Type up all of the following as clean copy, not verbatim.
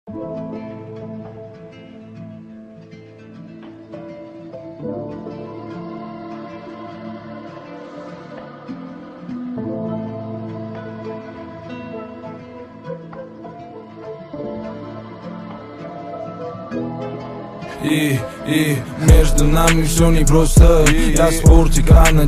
И между нами все непросто. Я спортик, она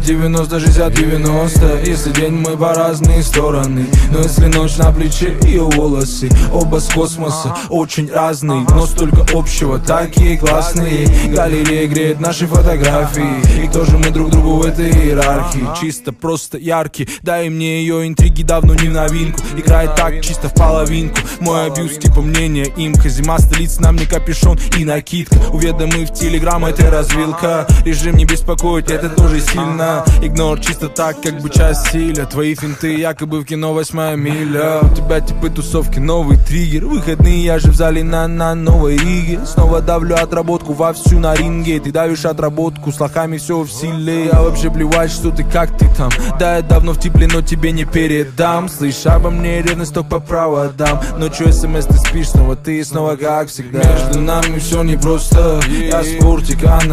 90-60-90. Если день мы по разные стороны, но если ночь на плече, ее волосы оба с космоса, очень разные, но столько общего, такие классные. Галерея греет наши фотографии, и кто же мы друг другу в этой иерархии? Чисто просто яркий, дай мне ее интриги, давно не в новинку. Играет так, чисто в половинку. Мой абьюз типа мнения имка. Зима, столица, на мне капюшон и накидка. Уведомы в телеграм, это развилка. Режим не беспокоит, это тоже сильно. Игнор чисто так, как бы часть стиля. Твои финты якобы в кино 8 миля. У тебя типы тусовки, новый триггер. Выходные, я же в зале на новой Риге. Снова давлю отработку вовсю на ринге. Ты давишь отработку, с лохами все в силе. Я вообще плевать, что ты, как ты там. Да, я давно в тепле, но тебе не передам. Слышь, обо мне ревность только по проводам. Ночью смс ты спишь, снова ты, снова как всегда. Между нами все непросто. Я спортик, она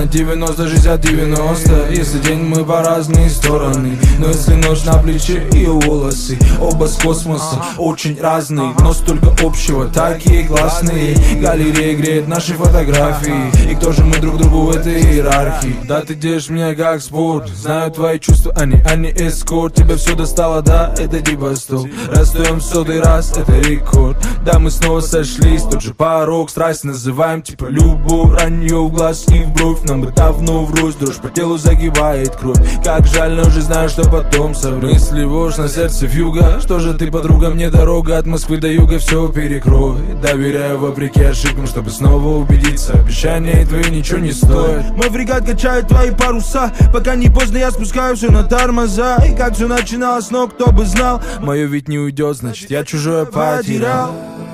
90-60-90. Если день мы по разные стороны, но если ночь на плече, ее волосы оба с космоса, очень разные, но столько общего, такие классные. Галерея греет наши фотографии, и кто же мы друг другу в этой иерархии? Да, ты держишь меня как спорт, знаю твои чувства, они эскорт. Тебя все достало, да, это типа стоп. Расстаем в 100-й раз, это рекорд. Да, мы снова сошлись, тот же порог, страсть называем типа любовь. Ранье в глаз и в бровь, нам бы давно врозь. Дрожь по телу загибает кровь. Как жаль, но уже знаю, что потом совру. Мысли вошь на сердце вьюга. Что же ты, подруга, мне дорога от Москвы до юга все перекроет. Доверяю вопреки ошибкам, чтобы снова убедиться. Обещания твои ничего не стоят. Мой фрегат качает твои паруса. Пока не поздно, я спускаю все на тормоза. И как все начиналось, но кто бы знал. Мое ведь не уйдет, значит я чужое потерял.